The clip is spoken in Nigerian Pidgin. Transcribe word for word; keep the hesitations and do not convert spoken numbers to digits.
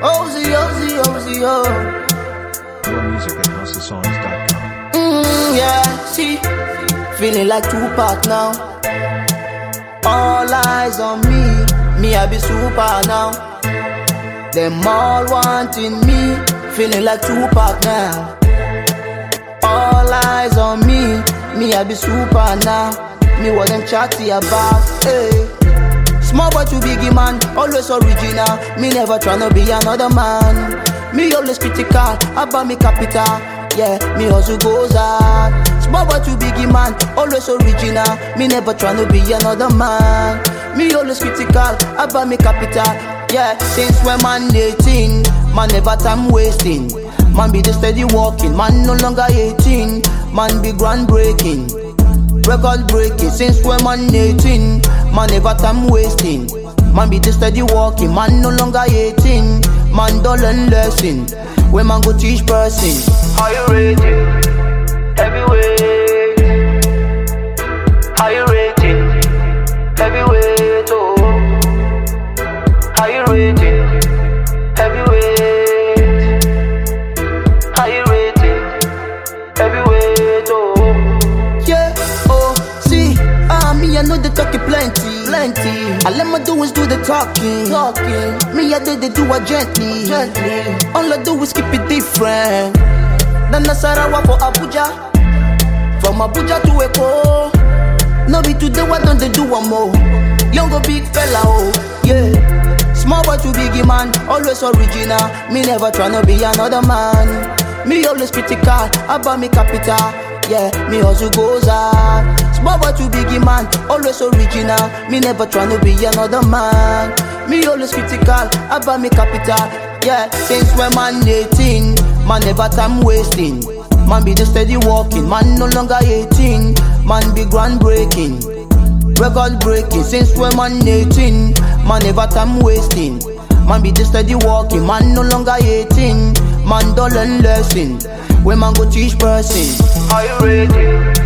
Ozzy, Ozzy, Ozzy, oh. More music at house of songs dot com. Mm, yeah, see, feeling like Tupac now. All eyes on me, me I be super now. Them all wanting me, feeling like Tupac now. All eyes on me, me I be super now. Me what them chatty about, hey. Small boy to biggie man, always original. Me never tryna be another man. Me always critical about me capital. Yeah, me hustle goes hard. Small boy to biggie man, always original. Me never tryna be another man. Me always critical about me capital. Yeah, since when man eighteen, man never time wasting. Man be the steady walking, man no longer eighteen. Man be groundbreaking, record breaking. Since when man eighteen, man never time wasting. Man be the steady walking, man no longer eighteen. Man don't learn lesson, when man go teach person. How you rating? Heavyweight. How you rating? Heavyweight, oh. How you rating? Heavyweight. How you rating? Heavyweight, oh. Yeah, oh, see, ah, me I know they talking plenty. Plenty. All I'ma do is do the talking. Talking. Me I do they do it gently. Gently. All I do is keep it different. Than Nasarawa for Abuja. From Abuja to Eko. No be today, why don't they do one more? Younger big fella, oh, yeah. Small boy to biggie man, always original. Me never tryna be another man. Me always critical about me capital. Yeah, me hustle goes hard. Small boy to biggie man, always original. Me never tryna be another man. Me always critical about me capital. Yeah, since when man eighteen, man never time wasting. Man be the steady walking, man no longer eighteen. Man be groundbreaking, record breaking. Since when man eighteen, man never time wasting. Man be the steady walking, man no longer eighteen. Man don't learn lesson, when man go teach person. How you rating?